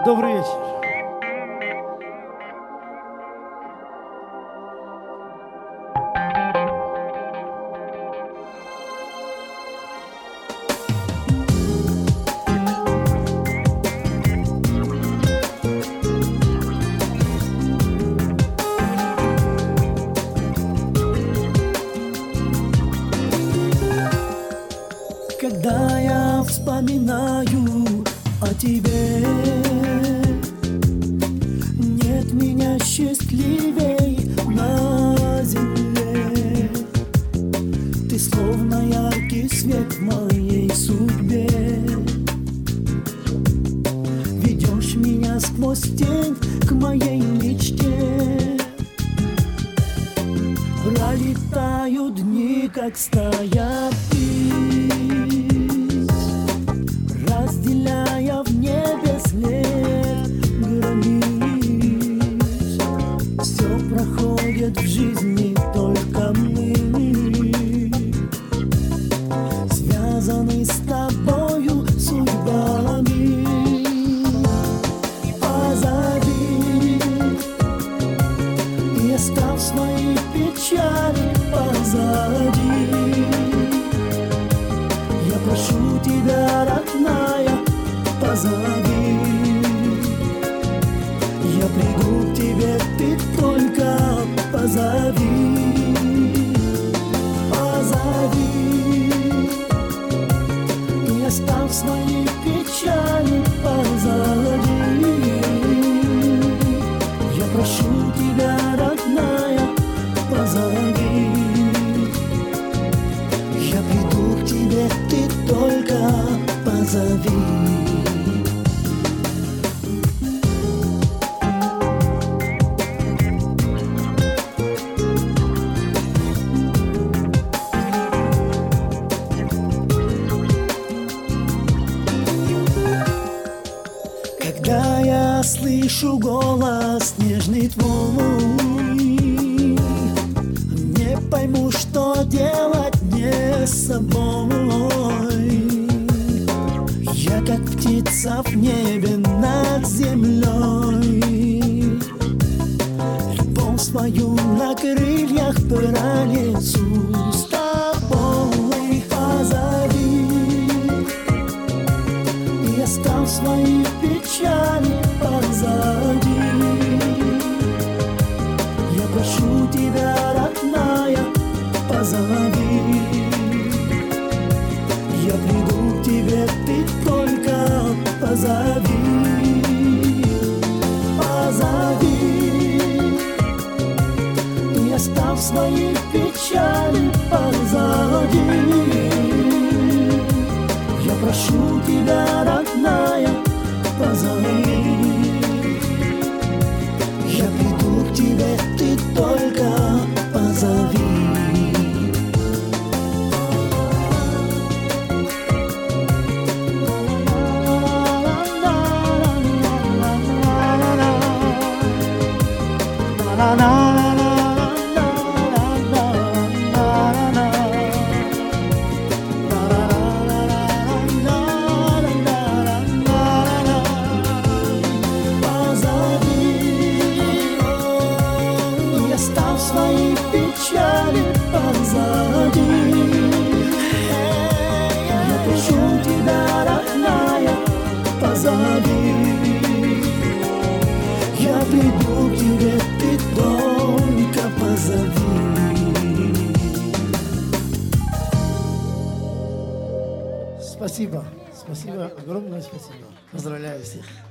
Добрый вечер. Когда я вспоминаю о тебе, нет меня счастливей на земле. Ты словно яркий свет в моей судьбе, ведешь меня сквозь тень к моей мечте. Пролетают дни, как стая птиц, разделяя в небе след границ. Все проходит в жизни, только мы связаны с тобою судьбами. Позови и оставь свои печали позади. Я прошу тебя, родная, позови. Я приду к тебе, ты только позови. Позови и оставь свои печали позади. Я прошу тебя, родная, позови. Я приду к тебе, ты только позови. Когда я слышу голос нежный твой, не пойму, что делать мне с собой. Я как птица в небе над землей, любовь свою на крыльях пронесу с тобой. Позови и оставь свои печали позади. Я прошу тебя, родная, позови. Я приду к тебе, ты только позови. Позови и оставь свои печали позади. Я прошу тебя, родная, позови. Я приду к тебе, ты только позови. Свои печали позади. Я прошу тебя, родная, позови. Я приду к тебе, ты только позови. Спасибо. Спасибо. Огромное спасибо. Поздравляю всех.